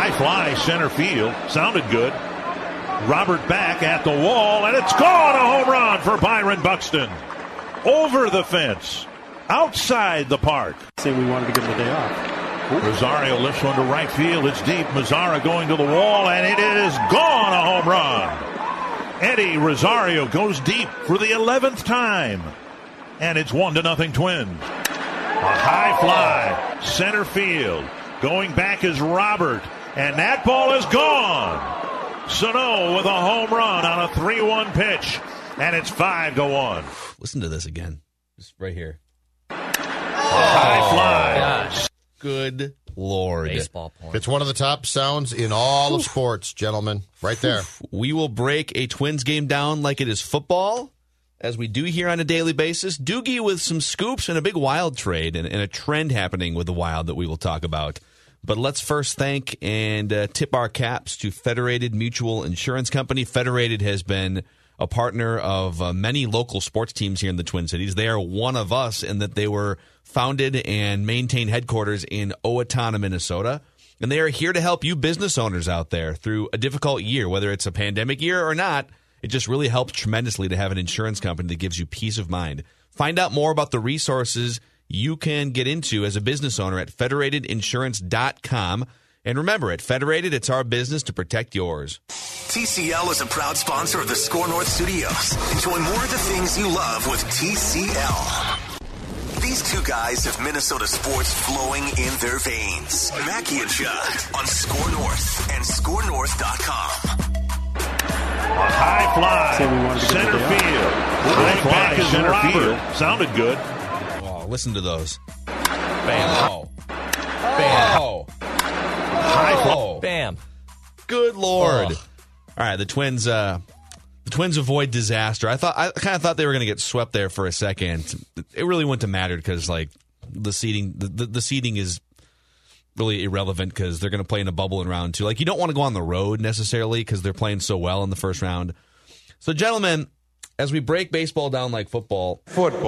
high fly center field. Sounded good. Robert back at the wall, and it's gone. A home run for Byron Buxton. Over the fence. Outside the park. Say we wanted to give him the day off. Ooh. Rosario lifts one to right field. It's deep. Mazzara going to the wall, and it is gone. A home run. Eddie Rosario goes deep for the 11th time. And it's 1-0 Twins. A high fly. Center field. Going back is Robert. And that ball is gone. Sano with a home run on a 3-1 pitch. And it's 5-1. Listen to this again. Just right here. High fly. Gosh. Good Lord. Baseball point. It's one of the top sounds in all of sports, gentlemen. Right there. We will break a Twins game down like it is football, as we do here on a daily basis. Doogie with some scoops and a big Wild trade and a trend happening with the Wild that we will talk about. But let's first thank and tip our caps to Federated Mutual Insurance Company. Federated has been a partner of many local sports teams here in the Twin Cities. They are one of us in that they were founded and maintain headquarters in Owatonna, Minnesota. And they are here to help you business owners out there through a difficult year, whether it's a pandemic year or not. It just really helps tremendously to have an insurance company that gives you peace of mind. Find out more about the resources you can get into as a business owner at federatedinsurance.com. And remember, at Federated, it's our business to protect yours. TCL is a proud sponsor of the Score North Studios. Enjoy more of the things you love with TCL. These two guys have Minnesota sports flowing in their veins. Mackie and Judd on Score North and ScoreNorth.com. A high fly. Say we wanted to give Center him the day field. High Going back fly, is center Robert. field. Sounded good. Oh, listen to those. Bam. Oh. Bam. Oh. High fly. Bam. Good Lord. All right, the Twins avoid disaster. I kind of thought they were going to get swept there for a second. It really wouldn't have mattered because like the seeding the seeding is really irrelevant because they're going to play in a bubble in round 2. Like, you don't want to go on the road necessarily because they're playing so well in the first round. So, gentlemen, as we break baseball down like football.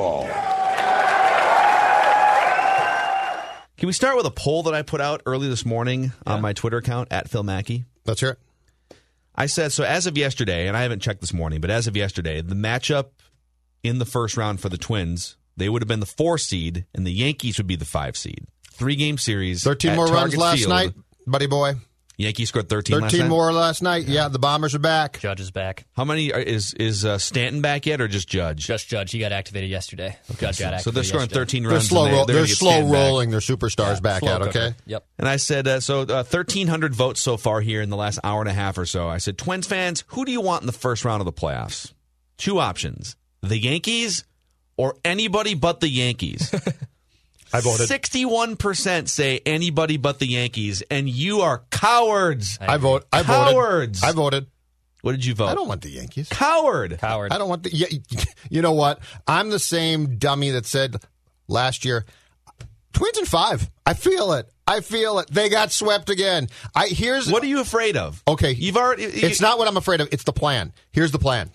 Can we start with a poll that I put out early this morning on my Twitter account, @PhilMackey? Let's hear it. I said, so as of yesterday, and I haven't checked this morning, but as of yesterday, the matchup in the first round for the Twins, they would have been the 4 seed, and the Yankees would be the 5 seed. 3-game series. 13 more runs last night, buddy boy. Yankees scored 13 last night? 13 more last night. Yeah, the Bombers are back. Judge is back. How many? Is Stanton back yet, or just Judge? Just Judge. He got activated yesterday. Judge got activated So they're scoring yesterday. 13 They're runs. slow, and they're gonna get slow Stanton rolling their superstars back slow out, cooker. okay? Yep. And I said, 1,300 votes so far here in the last hour and a half or so. I said, Twins fans, who do you want in the first round of the playoffs? 2 options. The Yankees or anybody but the Yankees. I voted. 61% say anybody but the Yankees, and you are cowards. I voted. Cowards. I voted. What did you vote? I don't want the Yankees. Coward. Coward. I don't want the. Yeah, you know what? I'm the same dummy that said last year, Twins in 5. I feel it. They got swept again. What are you afraid of? Okay, You've already. It's not what I'm afraid of. It's the plan. Here's the plan.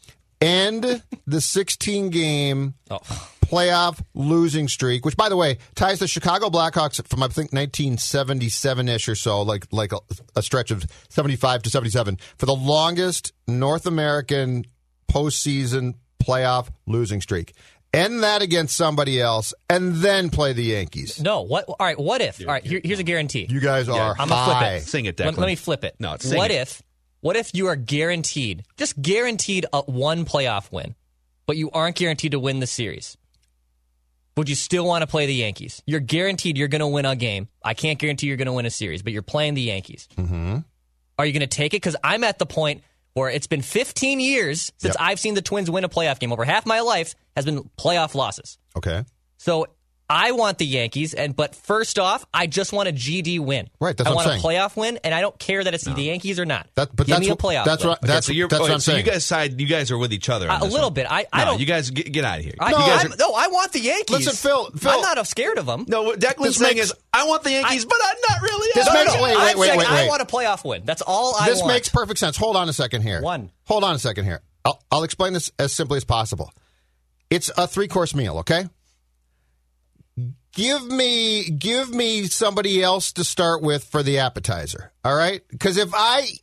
End the 16-game playoff losing streak, which, by the way, ties the Chicago Blackhawks from, I think, 1977-ish or so, like a stretch of 75 to 77, for the longest North American postseason playoff losing streak. End that against somebody else, and then play the Yankees. No. What? All right. What if? All right. Here's a guarantee. You guys are I'm gonna flip high. it. Sing it, Declan. Let me flip it. No, sing it. What if you are guaranteed, just guaranteed a 1 playoff win, but you aren't guaranteed to win the series? Would you still want to play the Yankees? You're guaranteed you're going to win a game. I can't guarantee you're going to win a series, but you're playing the Yankees. Mm-hmm. Are you going to take it? Because I'm at the point where it's been 15 years since I've seen the Twins win a playoff game. Over half my life has been playoff losses. Okay. So I want the Yankees, but first off, I just want a GD win. Right, that's I what I'm want a playoff win, and I don't care that it's the Yankees or not. Give me a playoff That's win. what. That's so what I'm saying. You guys are with each other. On A this little one. bit. I No, don't. you guys get out of here. I want the Yankees. Listen, Phil, I'm not scared of them. No, what Declan's saying is, I want the Yankees, but I'm not really. This No, makes- no. wait, I'm saying I wait. want a playoff win. That's all I want. This makes perfect sense. Hold on a second here. Hold on a second here. I'll explain this as simply as possible. It's a 3-course meal, okay? Give me somebody else to start with for the appetizer. All right? Because if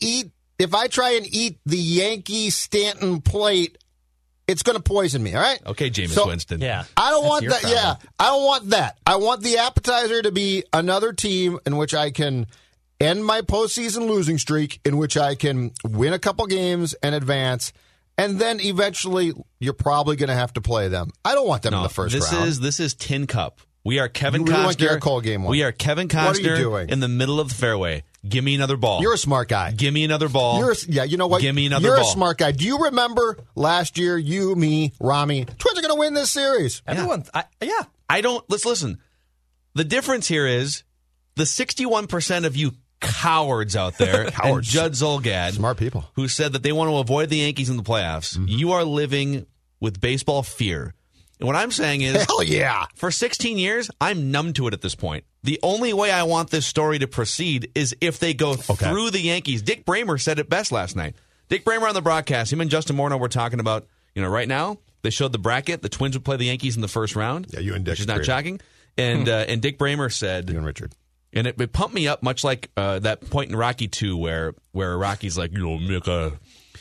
I try and eat the Yankee Stanton plate, it's going to poison me. All right? Okay, Jameis Winston. Yeah. I don't That's want your that. problem. Yeah, I don't want that. I want the appetizer to be another team in which I can end my postseason losing streak, in which I can win a couple games and advance. And then eventually, you're probably going to have to play them. I don't want them in the first round. This is Tin Cup. We are Kevin You really Costner. want Garrett Cole game one. We are Kevin Costner. What are you doing? In the middle of the fairway. Give me another ball. You're a smart guy. Give me another ball. You know what? Give me another You're ball. a smart guy. Do you remember last year, you, me, Rami, Twins are going to win this series? Everyone, yeah. I don't. Let's listen. The difference here is the 61% of you cowards out there, and Judd Zulgad, Smart people, who said that they want to avoid the Yankees in the playoffs. Mm-hmm. You are living with baseball fear. And what I'm saying is, hell yeah. For 16 years, I'm numb to it at this point. The only way I want this story to proceed is if they go through the Yankees. Dick Bramer said it best last night. Dick Bramer on the broadcast, him and Justin Morneau were talking about, right now, they showed the bracket. The Twins would play the Yankees in the first round. Yeah, you and Dick. Which is not shocking. And Dick Bramer said... You and Richard. And it pumped me up, much like that point in Rocky 2 where Rocky's like, Mick,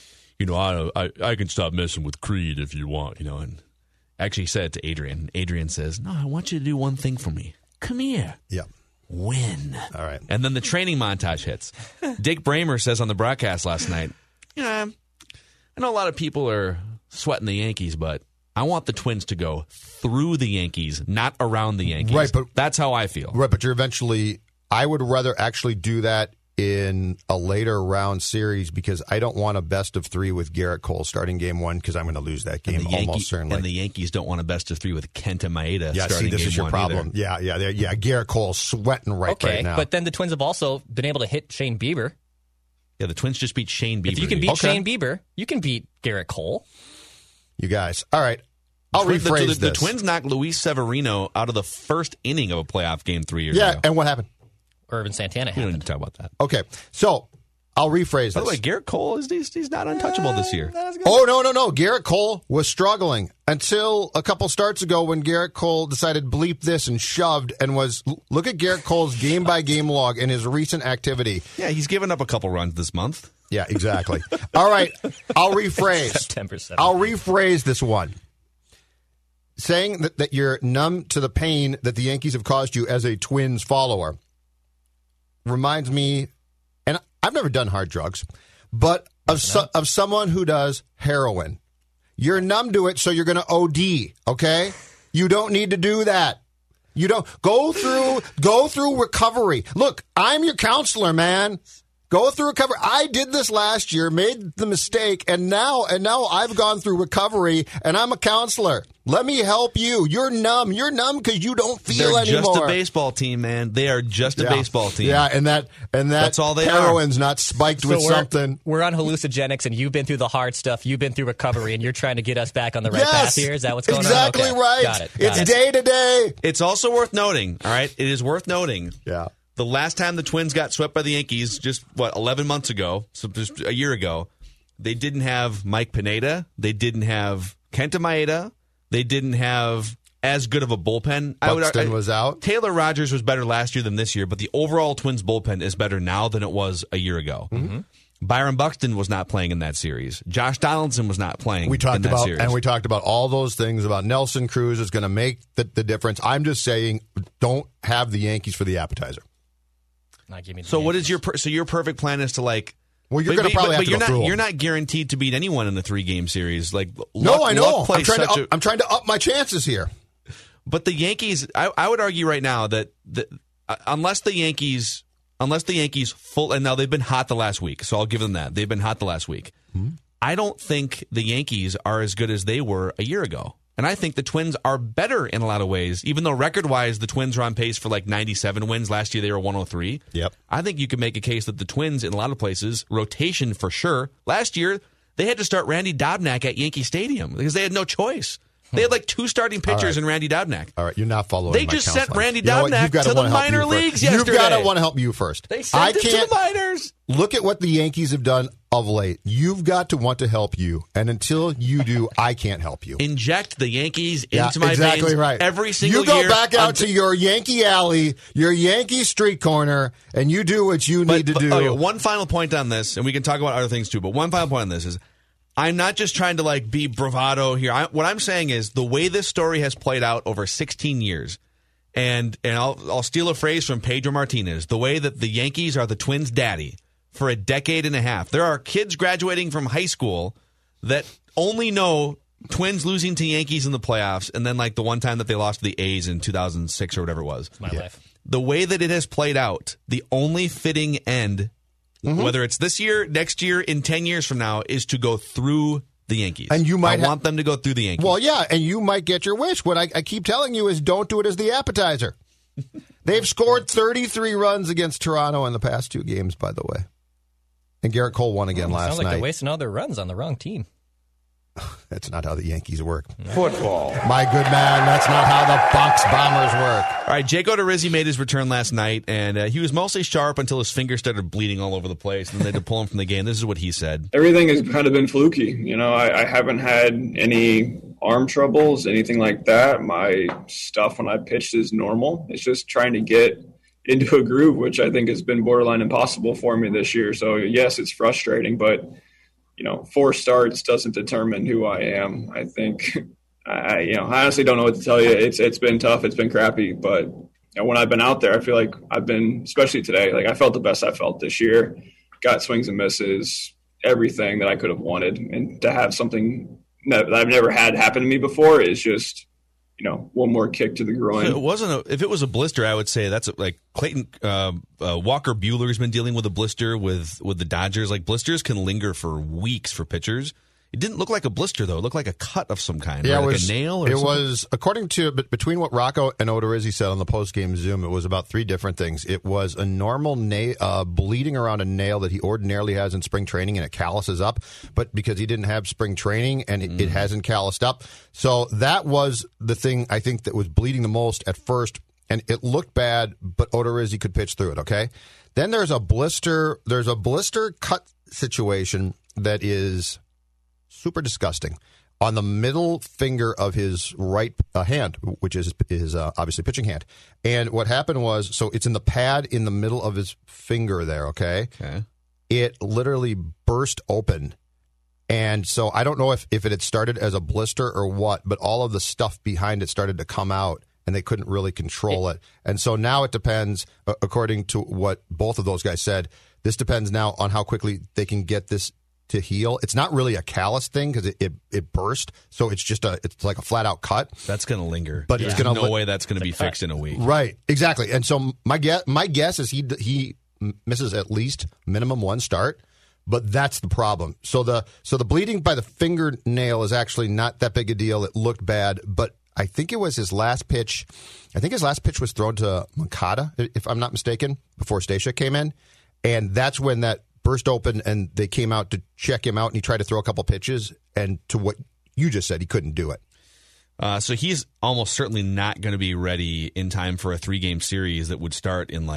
I can stop messing with Creed if you want, and actually said it to Adrian. Adrian says, no, I want you to do one thing for me. Come here. Yeah. Win. All right. And then the training montage hits. Dick Bramer says on the broadcast last night, I know a lot of people are sweating the Yankees, but I want the Twins to go through the Yankees, not around the Yankees. Right, but that's how I feel. Right, but I would rather actually do that in a later round series because I don't want a best of 3 with Garrett Cole starting game 1 because I'm going to lose that game almost certainly. And the Yankees don't want a best of 3 with Kenta Maeda starting this game is your 1 problem. either. Yeah. Garrett Cole's sweating right now. But then the Twins have also been able to hit Shane Bieber. Yeah, the Twins just beat Shane Bieber. If you can beat Shane Bieber, you can beat Garrett Cole. You guys. All right. I'll rephrase this. The Twins knocked Luis Severino out of the first inning of a playoff game 3 years ago. Yeah, and what happened? Irvin Santana We don't need happened. to talk about that. Okay, so I'll rephrase this. By the way, Garrett Cole, he's not untouchable this year. Oh, no. Garrett Cole was struggling until a couple starts ago when Garrett Cole decided bleep this and shoved and look at Garrett Cole's game-by-game log and his recent activity. Yeah, he's given up a couple runs this month. Yeah, exactly. All right, I'll rephrase. September 7th. I'll rephrase this one. Saying that you're numb to the pain that the Yankees have caused you as a Twins follower reminds me, and I've never done hard drugs, but of someone who does heroin. You're numb to it, so you're going to OD, okay? You don't need to do that. You don't go through recovery. Look, I'm your counselor, man. Go through recovery. I did this last year, made the mistake, and now I've gone through recovery, and I'm a counselor. Let me help you. You're numb. You're numb because you don't feel They're anymore. just a baseball team, man. They are just a baseball team. Yeah, and that's all they heroin's not spiked with something. We're on hallucinogenics, and you've been through the hard stuff. You've been through recovery, and you're trying to get us back on the right path here. Is that what's going on? Exactly Okay. right. Got it. It's day to day. It's also worth noting, all right? It is worth noting. Yeah. The last time the Twins got swept by the Yankees, 11 months ago, so just a year ago, they didn't have Mike Pineda. They didn't have Kenta Maeda. They didn't have as good of a bullpen. Buxton was out. Taylor Rogers was better last year than this year, but the overall Twins bullpen is better now than it was a year ago. Mm-hmm. Byron Buxton was not playing in that series. Josh Donaldson was not playing in that series. And we talked about all those things about Nelson Cruz is going to make the difference. I'm just saying, don't have the Yankees for the appetizer. Not give me the So what Yankees. is your perfect plan is to like? Well, you're going to probably have to go through them. You're not guaranteed to beat anyone in a 3-game series. Like no, I know. I'm trying to up my chances here. But the Yankees, I would argue right now that unless the Yankees full, and now they've been hot the last week, so I'll give them that. They've been hot the last week. Mm-hmm. I don't think the Yankees are as good as they were a year ago. And I think the Twins are better in a lot of ways, even though record-wise the Twins are on pace for like 97 wins. Last year they were 103. Yep. I think you can make a case that the Twins, in a lot of places, rotation for sure. Last year they had to start Randy Dobnak at Yankee Stadium because they had no choice. They had like 2 starting pitchers in Randy Dobnak. All right, you're not following They my just counseling. sent Randy Dobnak to the minor leagues yesterday. You've got to want to help you first. They sent him to the minors. Look at what the Yankees have done of late. You've got to want to help you. And until you do, I can't help you. Inject the Yankees into my exactly veins right. every single year. You year. go back out to your Yankee alley, your Yankee street corner, and you do what you need to do. Okay, one final point on this, and we can talk about other things too, but one final point on this is I'm not just trying to be bravado here. What I'm saying is the way this story has played out over 16 years, and I'll steal a phrase from Pedro Martinez, the way that the Yankees are the Twins' daddy for a decade and a half. There are kids graduating from high school that only know Twins losing to Yankees in the playoffs, and then the one time that they lost to the A's in 2006 or whatever it was. My life. The way that it has played out, the only fitting end, whether it's this year, next year, in 10 years from now, is to go through the Yankees. And you might I want them to go through the Yankees. Well, yeah, and you might get your wish. What I keep telling you is don't do it as the appetizer. They've scored 33 runs against Toronto in the past 2 games, by the way. And Garrett Cole won again last Sounds like night. they're wasting all their runs on the wrong team. That's not how the Yankees work. Football. My good man, that's not how the Bucks Bombers work. All right, Jake Odorizzi made his return last night, and he was mostly sharp until his fingers started bleeding all over the place, and they had to pull him from the game. This is what he said. Everything has kind of been fluky. I haven't had any arm troubles, anything like that. My stuff when I pitched is normal. It's just trying to get into a groove, which I think has been borderline impossible for me this year. So, yes, it's frustrating, but 4 starts doesn't determine who I am. I think I honestly don't know what to tell you. It's been tough. It's been crappy. But when I've been out there, I feel like I've been, especially today, I felt the best I felt this year. Got swings and misses, everything that I could have wanted. And to have something that I've never had happen to me before is just, one more kick to the groin. If it was a blister, I would say that's like Clayton Walker Buehler's been dealing with a blister with the Dodgers. Blisters can linger for weeks for pitchers. It didn't look like a blister, though. It looked like a cut of some kind. Yeah, right? Like a nail or something? It was, according to, between what Rocco and Odorizzi said on the post-game Zoom, it was about 3 different things. It was a normal bleeding around a nail that he ordinarily has in spring training, and it calluses up, but because he didn't have spring training, and it hasn't calloused up. So that was the thing, I think, that was bleeding the most at first, and it looked bad, but Odorizzi could pitch through it, okay? Then there's a blister cut situation that is super disgusting on the middle finger of his right hand, which is obviously pitching hand. And what happened was, so it's in the pad in the middle of his finger there, okay? It literally burst open. And so I don't know if it had started as a blister or what, but all of the stuff behind it started to come out, and they couldn't really control it. And so now it depends, according to what both of those guys said, this depends now on how quickly they can get this to heal. It's not really a callus thing because it burst, so it's like a flat out cut. That's going to linger, but it's going to no way that's going to be fixed in a week. Right, exactly. And so my guess is he misses at least minimum 1 start, but that's the problem. So the bleeding by the fingernail is actually not that big a deal. It looked bad, but I think it was his last pitch. I think his last pitch was thrown to Moncada, if I'm not mistaken, before Stashak came in, and that's when that burst open, and they came out to check him out, and he tried to throw a couple pitches, and to what you just said, he couldn't do it. So he's almost certainly not going to be ready in time for a 3-game series that would start in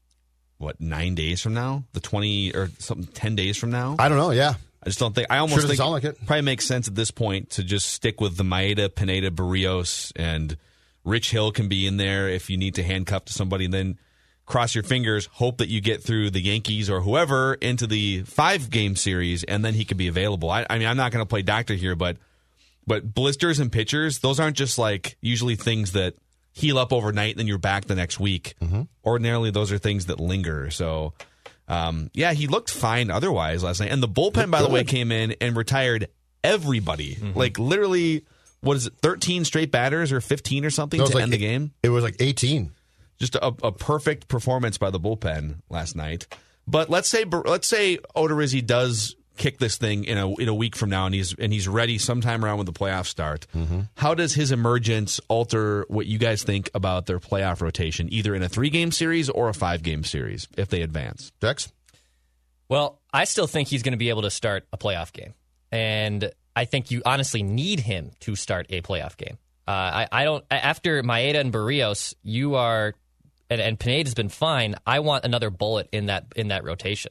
9 days from now? The 20 or something, 10 days from now? I don't know, yeah. I just don't think. I almost think sound like it probably makes sense at this point to just stick with the Maeda, Pineda, Barrios, and Rich Hill can be in there if you need to handcuff to somebody, and then cross your fingers, hope that you get through the Yankees or whoever into the 5-game series, and then he could be available. I mean, I'm not going to play doctor here, but blisters and pitchers, those aren't just usually things that heal up overnight and then you're back the next week. Mm-hmm. Ordinarily, those are things that linger. So, he looked fine otherwise last night. And the bullpen, by the way, came in and retired everybody. Mm-hmm. Literally, what is it, 13 straight batters or 15 or something to end the game? It was 18. Just a perfect performance by the bullpen last night. But let's say Odorizzi does kick this thing in a week from now, and he's ready sometime around when the playoffs start. Mm-hmm. How does his emergence alter what you guys think about their playoff rotation, either in a 3-game series or a 5-game series, if they advance? Dex? Well, I still think he's going to be able to start a playoff game, and I think you honestly need him to start a playoff game. I don't. After Maeda and Barrios, you are. And Pineda's been fine. I want another bullet in that rotation.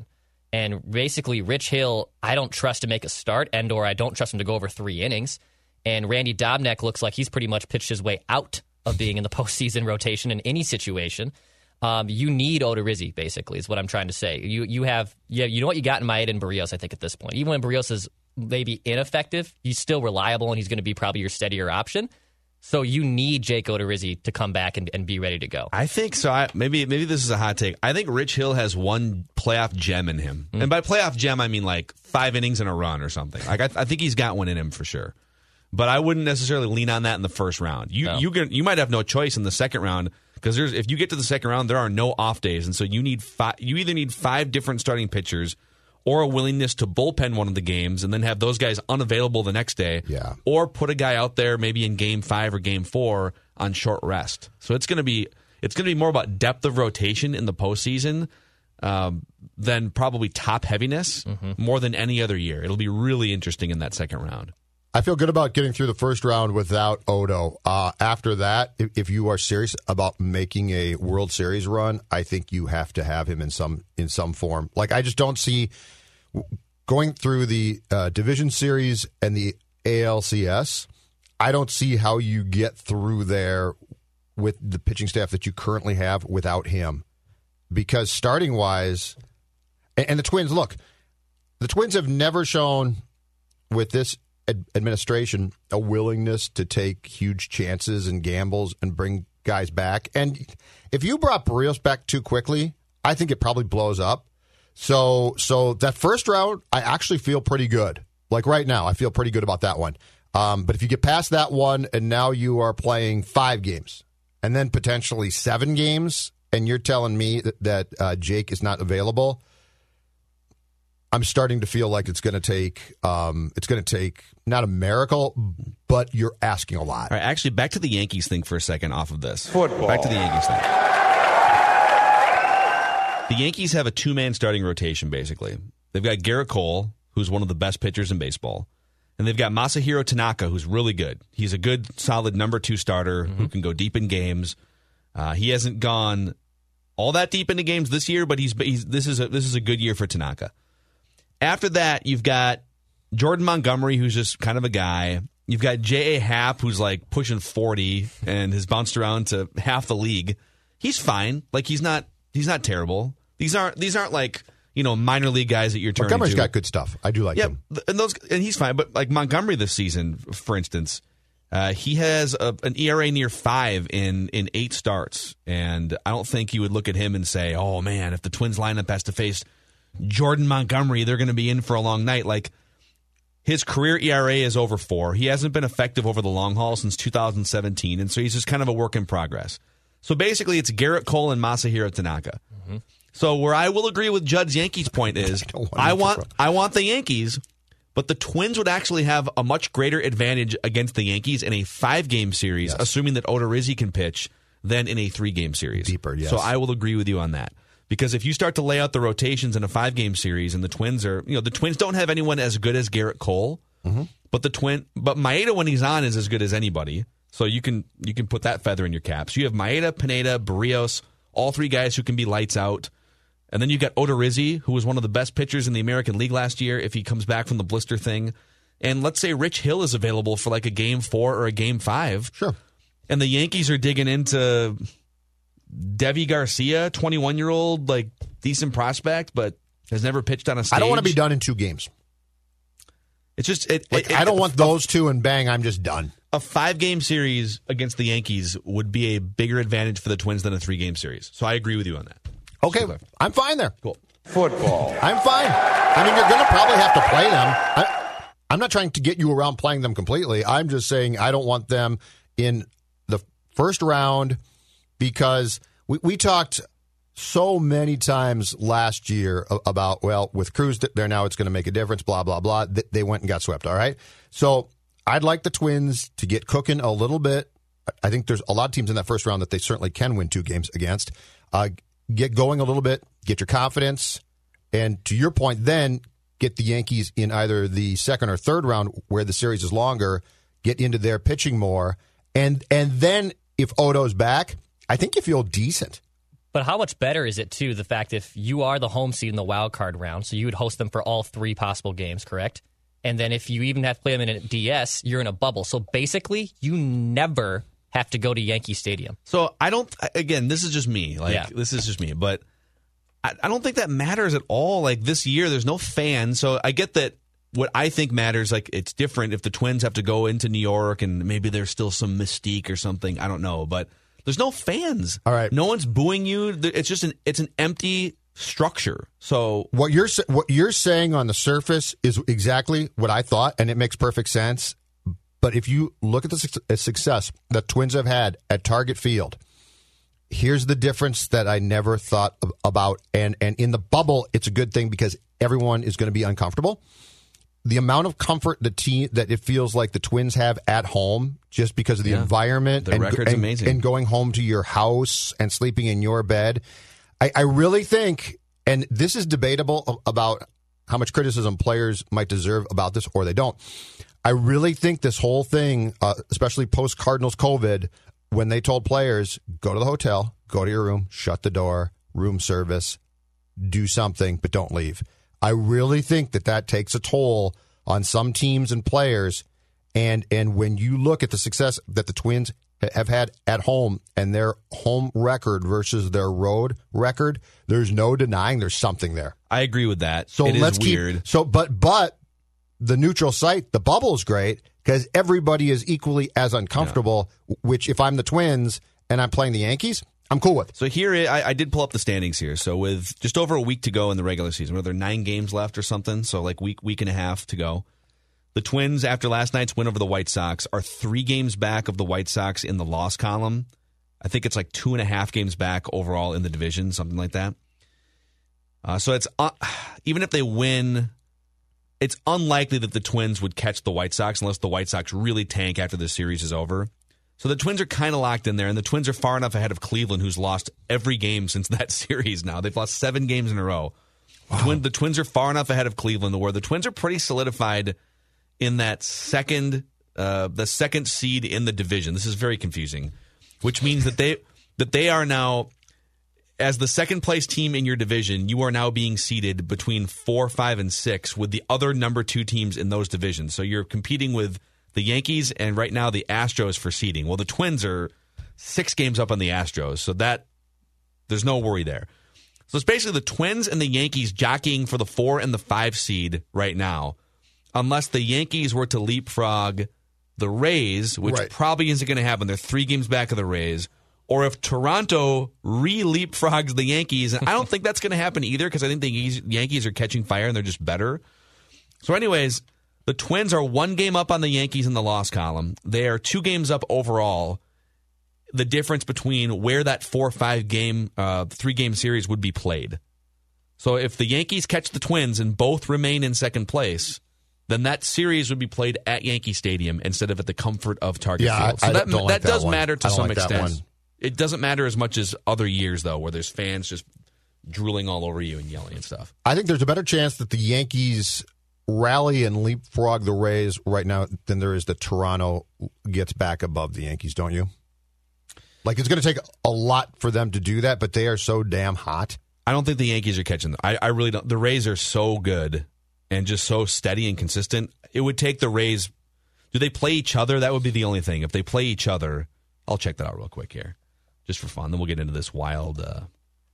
And basically, Rich Hill, I don't trust to make a start, or I don't trust him to go over 3 innings. And Randy Dobnak looks like he's pretty much pitched his way out of being in the postseason rotation in any situation. You need Odorizzi, basically, is what I'm trying to say. You know what you got in Maeda and Barrios, I think, at this point. Even when Barrios is maybe ineffective, he's still reliable, and he's going to be probably your steadier option. So you need Jake Odorizzi to come back and be ready to go. I think so. Maybe this is a hot take. I think Rich Hill has one playoff gem in him. And by playoff gem, I mean like 5 innings and a run or something. Like I think he's got one in him for sure. But I wouldn't necessarily lean on that in the first round. You might have no choice in the second round because if you get to the second round, there are no off days. And so you either need 5 different starting pitchers or a willingness to bullpen one of the games and then have those guys unavailable the next day. Yeah. Or put a guy out there maybe in game 5 or game 4 on short rest. So it's going to be more about depth of rotation in the postseason than probably top heaviness more than any other year. It'll be really interesting in that second round. I feel good about getting through the first round without Odo. After that, if you are serious about making a World Series run, I think you have to have him in some form. Like, I just don't see going through the Division Series and the ALCS. I don't see how you get through there with the pitching staff that you currently have without him. Because starting wise, and the Twins, look, the Twins have never shown with this administration a willingness to take huge chances and gambles and bring guys back. And if you brought Barrios back too quickly, I think it probably blows up. So that first round, I actually feel pretty good. Like right now, I feel pretty good about that one. But if you get past that one and now you are playing 5 games and then potentially 7 games, and you're telling me that Jake is not available, I'm starting to feel like it's going to take not a miracle, but you're asking a lot. All right, actually, back to the Yankees thing for a second off of this. Football. Back to the Yankees thing. The Yankees have a 2-man starting rotation, basically. They've got Garrett Cole, who's one of the best pitchers in baseball, and they've got Masahiro Tanaka, who's really good. He's a good, solid number 2 starter who can go deep in games. He hasn't gone all that deep into games this year, but this is a good year for Tanaka. After that, you've got Jordan Montgomery, who's just kind of a guy. You've got J.A. Happ, who's like pushing 40 and has bounced around to half the league. He's fine. Like he's not terrible. These aren't like, minor league guys that you're turning to. Montgomery's got good stuff. I do like him. And he's fine. But like Montgomery this season, for instance, he has an ERA near 5 in 8 starts. And I don't think you would look at him and say, oh man, if the Twins lineup has to face Jordan Montgomery, they're going to be in for a long night. Like, his career ERA is over 4. He hasn't been effective over the long haul since 2017, and so he's just kind of a work in progress. So basically, it's Garrett Cole and Masahiro Tanaka. So where I will agree with Judd's Yankees point is, I want the Yankees, but the Twins would actually have a much greater advantage against the Yankees in a 5-game series, assuming that Odorizzi can pitch, than in a 3-game series. Deeper, yes. So I will agree with you on that. Because if you start to lay out the rotations in a 5-game series, and the Twins don't have anyone as good as Garrett Cole, but Maeda when he's on is as good as anybody. So you can put that feather in your cap. So you have Maeda, Pineda, Barrios, all 3 guys who can be lights out, and then you've got Odorizzi, who was one of the best pitchers in the American League last year if he comes back from the blister thing. And let's say Rich Hill is available for like a game 4 or a game 5. Sure. And the Yankees are digging into Devi Garcia, 21-year-old, like decent prospect, but has never pitched on a stage. I don't want to be done in 2 games. It's just I don't want those 2 and bang, I'm just done. A 5-game series against the Yankees would be a bigger advantage for the Twins than a 3-game series. So I agree with you on that. Okay, I'm fine there. Cool. Football. I'm fine. I mean, you're going to probably have to play them. I'm not trying to get you around playing them completely. I'm just saying I don't want them in the first round. Because we talked so many times last year about, well, with Cruz there now, it's going to make a difference, blah, blah, blah. They went and got swept, all right? So I'd like the Twins to get cooking a little bit. I think there's a lot of teams in that first round that they certainly can win 2 games against. Get going a little bit, get your confidence, and to your point, then get the Yankees in either the second or third round where the series is longer, get into their pitching more, and then if Odo's back, I think you feel decent. But how much better is it, too, the fact if you are the home seed in the wild card round, so you would host them for all 3 possible games, correct? And then if you even have to play them in a DS, you're in a bubble. So basically, you never have to go to Yankee Stadium. So I don't, again, this is just me. This is just me. But I don't think that matters at all. Like this year, there's no fans. So I get that what I think matters, like it's different if the Twins have to go into New York and maybe there's still some mystique or something. I don't know. But there's no fans. All right. No one's booing you. It's just it's an empty structure. So what you're saying on the surface is exactly what I thought, and it makes perfect sense. But if you look at the success that Twins have had at Target Field, here's the difference that I never thought about. And in the bubble, it's a good thing because everyone is going to be uncomfortable. The amount of comfort that it feels like the Twins have at home just because of the environment the record's amazing. And going home to your house and sleeping in your bed. I really think, and this is debatable about how much criticism players might deserve about this or they don't. I really think this whole thing, especially post-Cardinals COVID, when they told players, go to the hotel, go to your room, shut the door, room service, do something, but don't leave. I really think that takes a toll on some teams and players. And when you look at the success that the Twins have had at home and their home record versus their road record, there's no denying there's something there. I agree with that. So it let's is weird. But the neutral site, the bubble is great because everybody is equally as uncomfortable, which if I'm the Twins and I'm playing the Yankees, I'm cool with. So here, I did pull up the standings here. So with just over a week to go in the regular season, were there 9 games left or something? So like week and a half to go. The Twins, after last night's win over the White Sox, are 3 games back of the White Sox in the loss column. I think it's like 2.5 games back overall in the division, something like that. So it's even if they win, it's unlikely that the Twins would catch the White Sox unless the White Sox really tank after the series is over. So the Twins are kind of locked in there, and the Twins are far enough ahead of Cleveland, who's lost every game since that series now. They've lost 7 games in a row. Wow. The Twins are far enough ahead of Cleveland where the Twins are pretty solidified in that the second seed in the division. This is very confusing, which means that they are now, as the second place team in your division, you are now being seeded between 4, 5, and 6 with the other number 2 teams in those divisions. So you're competing with the Yankees and right now the Astros for seeding. Well, the Twins are 6 games up on the Astros, so that there's no worry there. So it's basically the Twins and the Yankees jockeying for the 4 and the 5 seed right now, unless the Yankees were to leapfrog the Rays, which probably isn't going to happen. They're 3 games back of the Rays. Or if Toronto re-leapfrogs the Yankees, and I don't think that's going to happen either because I think the Yankees are catching fire and they're just better. So anyways, the Twins are 1 game up on the Yankees in the loss column. They are 2 games up overall. The difference between where that 4-5 game, 3-game series would be played. So if the Yankees catch the Twins and both remain in second place, then that series would be played at Yankee Stadium instead of at the comfort of Target Field. So that does matter to some extent. It doesn't matter as much as other years, though, where there's fans just drooling all over you and yelling and stuff. I think there's a better chance that the Yankees rally and leapfrog the Rays right now than there is that Toronto gets back above the Yankees, don't you? Like, it's going to take a lot for them to do that, but they are so damn hot. I don't think the Yankees are catching them. I really don't. The Rays are so good and just so steady and consistent. It would take the Rays. Do they play each other? That would be the only thing. If they play each other, I'll check that out real quick here, just for fun. Then we'll get into this the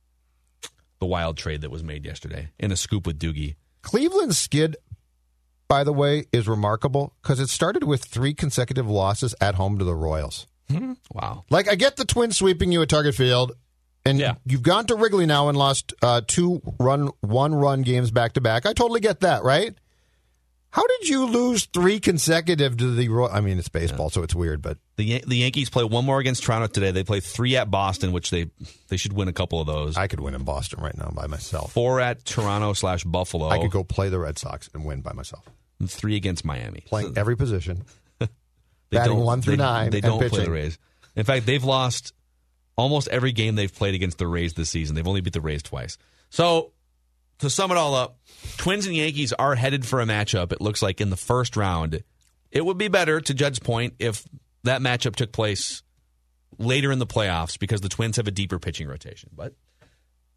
wild trade that was made yesterday in a scoop with Doogie. Cleveland's skid, by the way, is remarkable because it started with 3 consecutive losses at home to the Royals. Wow. Like, I get the Twins sweeping you at Target Field, and you've gone to Wrigley now and lost 2 one-run games back-to-back. I totally get that, right? How did you lose 3 consecutive to the Royals? I mean, it's baseball, so it's weird, but... The Yankees play 1 more against Toronto today. They play 3 at Boston, which they should win a couple of those. I could win in Boston right now by myself. 4 at Toronto/Buffalo. I could go play the Red Sox and win by myself. And 3 against Miami. Playing every position. Batting 1 through 9. They don't pitching. play the Rays. In fact, they've lost almost every game they've played against the Rays this season. They've only beat the Rays twice. So, to sum it all up, Twins and Yankees are headed for a matchup, it looks like, in the first round. It would be better, to Judd's point, if that matchup took place later in the playoffs because the Twins have a deeper pitching rotation. But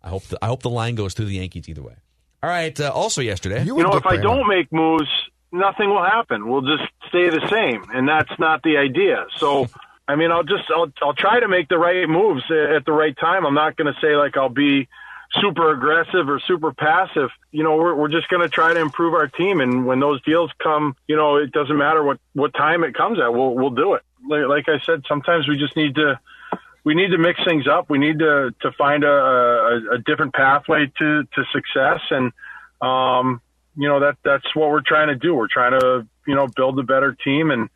I hope the line goes through the Yankees either way. All right. Also yesterday, if I don't make moves, nothing will happen. We'll just stay the same, and that's not the idea. So, I mean, I'll try to make the right moves at the right time. I'm not going to say like I'll be super aggressive or super passive. We're just going to try to improve our team, and when those deals come, it doesn't matter what time it comes at. We'll do it. Like I said, sometimes we just need to mix things up. We need to find a different pathway to success, and that's what we're trying to do. We're trying to build a better team, and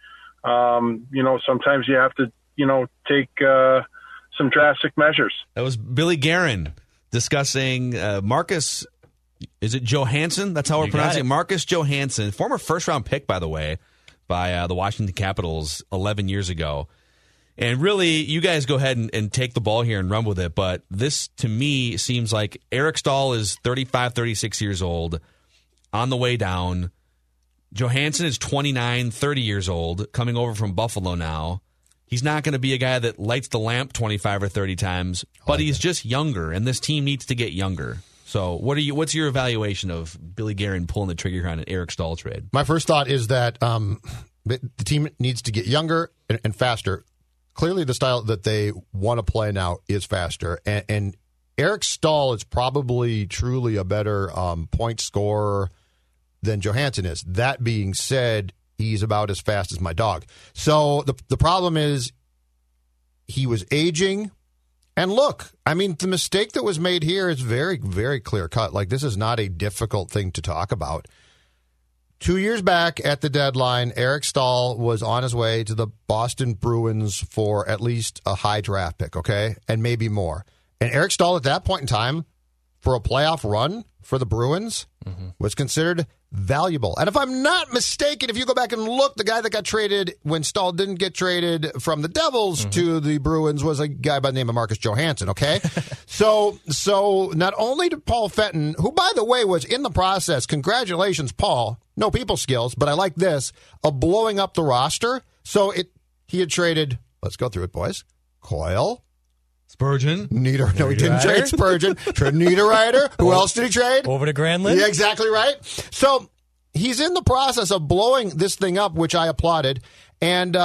sometimes you have to take some drastic measures. That was Billy Guerin discussing Marcus. Is it Johansson? That's how we're pronouncing it. Marcus Johansson, former first-round pick, by the way, by the Washington Capitals 11 years ago. And really, you guys go ahead and take the ball here and run with it. But this, to me, seems like Eric Staal is 35, 36 years old, on the way down. Johansson is 29, 30 years old, coming over from Buffalo now. He's not going to be a guy that lights the lamp 25 or 30 times, but he's just younger, and this team needs to get younger. So what's your evaluation of Billy Guerin pulling the trigger on an Eric Staal trade? My first thought is that the team needs to get younger and faster. Clearly, the style that they want to play now is faster, and Eric Staal is probably truly a better point scorer than Johansson is. That being said, he's about as fast as my dog. So the problem is he was aging. And look, I mean, the mistake that was made here is very, very clear cut. Like, this is not a difficult thing to talk about. 2 years back at the deadline, Eric Staal was on his way to the Boston Bruins for at least a high draft pick, okay? And maybe more. And Eric Staal at that point in time, for a playoff run for the Bruins, was considered valuable. And if I'm not mistaken, if you go back and look, the guy that got traded when Staal didn't get traded from the Devils to the Bruins was a guy by the name of Marcus Johansson, okay? So not only did Paul Fenton, who, by the way, was in the process, congratulations, Paul, no people skills, but I like this, of blowing up the roster. So he had traded, let's go through it, boys, Coyle, Spurgeon. No, he didn't trade Spurgeon. Traded Niederreiter. Who else did he trade? Over to Granlund. Yeah, exactly right. So he's in the process of blowing this thing up, which I applauded. And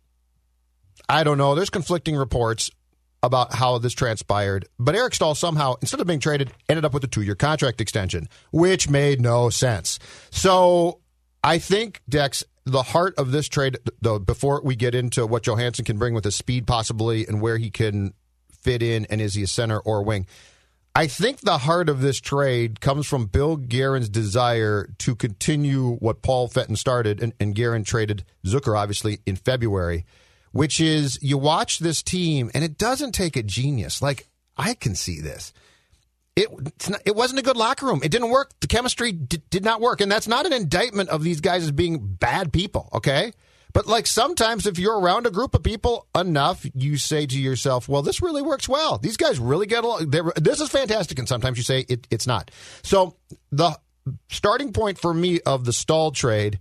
I don't know. There's conflicting reports about how this transpired. But Eric Staal somehow, instead of being traded, ended up with a 2-year contract extension, which made no sense. So I think, Dex, the heart of this trade, though, before we get into what Johansson can bring with his speed possibly and where he can fit in, and is he a center or a wing? I think the heart of this trade comes from Bill Guerin's desire to continue what Paul Fenton started, and Guerin traded Zucker, obviously, in February, which is you watch this team, and it doesn't take a genius. Like, I can see this. It wasn't a good locker room. It didn't work. The chemistry did not work, and that's not an indictment of these guys as being bad people, okay? But, like, sometimes if you're around a group of people enough, you say to yourself, well, this really works well. These guys really get along. This is fantastic. And sometimes you say it's not. So the starting point for me of the Staal trade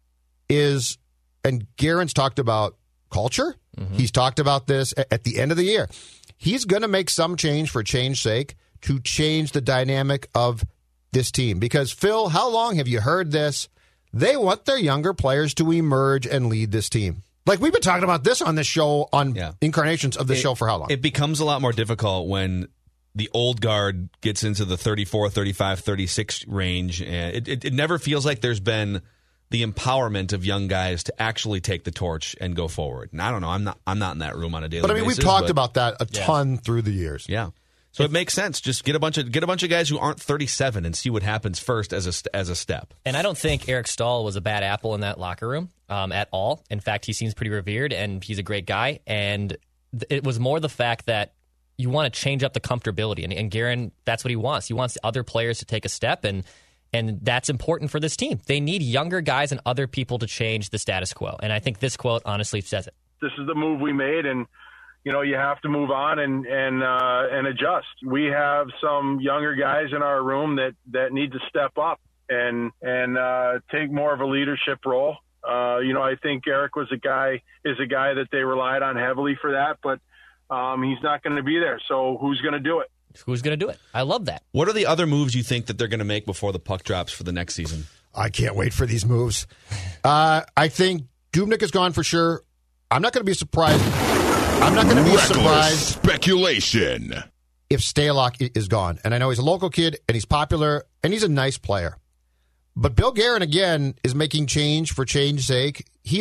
is, and Guerin's talked about culture. He's talked about this at the end of the year. He's going to make some change for change's sake to change the dynamic of this team. Because, Phil, how long have you heard this? They want their younger players to emerge and lead this team. Like, we've been talking about this on this show, on incarnations of this show for how long? It becomes a lot more difficult when the old guard gets into the 34, 35, 36 range. And it never feels like there's been the empowerment of young guys to actually take the torch and go forward. And I don't know. I'm not in that room on a daily basis. But, I mean, we've talked about that a ton through the years. Yeah. So it makes sense. Just get a bunch of guys who aren't 37 and see what happens first as a step. And I don't think Eric Staal was a bad apple in that locker room at all. In fact, he seems pretty revered, and he's a great guy. And it was more the fact that you want to change up the comfortability. And Guerin, that's what he wants. He wants other players to take a step, and that's important for this team. They need younger guys and other people to change the status quo. And I think this quote honestly says it. This is the move we made, and you have to move on and adjust. We have some younger guys in our room that need to step up and take more of a leadership role. I think Eric is a guy that they relied on heavily for that, but he's not going to be there. So who's going to do it? who's going to do it. I love that. What are the other moves you think that they're going to make before the puck drops for the next season? I can't wait for these moves. I think Dubnyk is gone for sure. I'm not going to be surprised. Speculation. If Stalock is gone. And I know he's a local kid, and he's popular, and he's a nice player. But Bill Guerin, again, is making change for change's sake. He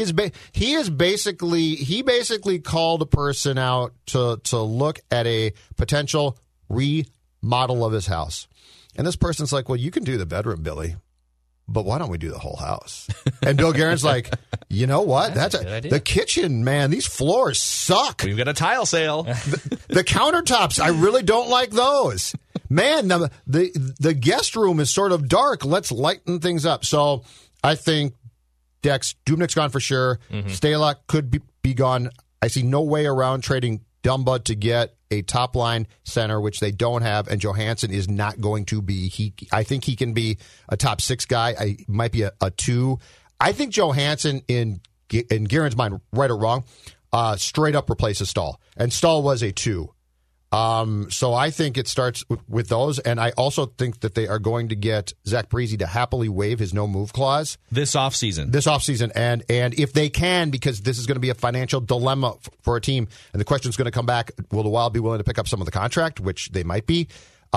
basically called a person out to look at a potential remodel of his house. And this person's like, well, you can do the bedroom, Billy, but why don't we do the whole house? And Bill Guerin's like, you know what? That's a good idea. The kitchen, man, these floors suck. We've got a tile sale. The countertops, I really don't like those. Man, the guest room is sort of dark. Let's lighten things up. So I think Dubnyk's gone for sure. Mm-hmm. Stalock could be gone. I see no way around trading Dumba to get a top-line center, which they don't have, and Johansson is not going to be. I think he can be a top 6 guy. Might be a 2. I think Johansson, in Guerin's mind, right or wrong, straight up replaces Stahl. And Stahl was a 2. So I think it starts with those, and I also think that they are going to get Zach Parise to happily waive his no-move clause. This offseason. And if they can, because this is going to be a financial dilemma for a team, and the question is going to come back, will the Wild be willing to pick up some of the contract, which they might be?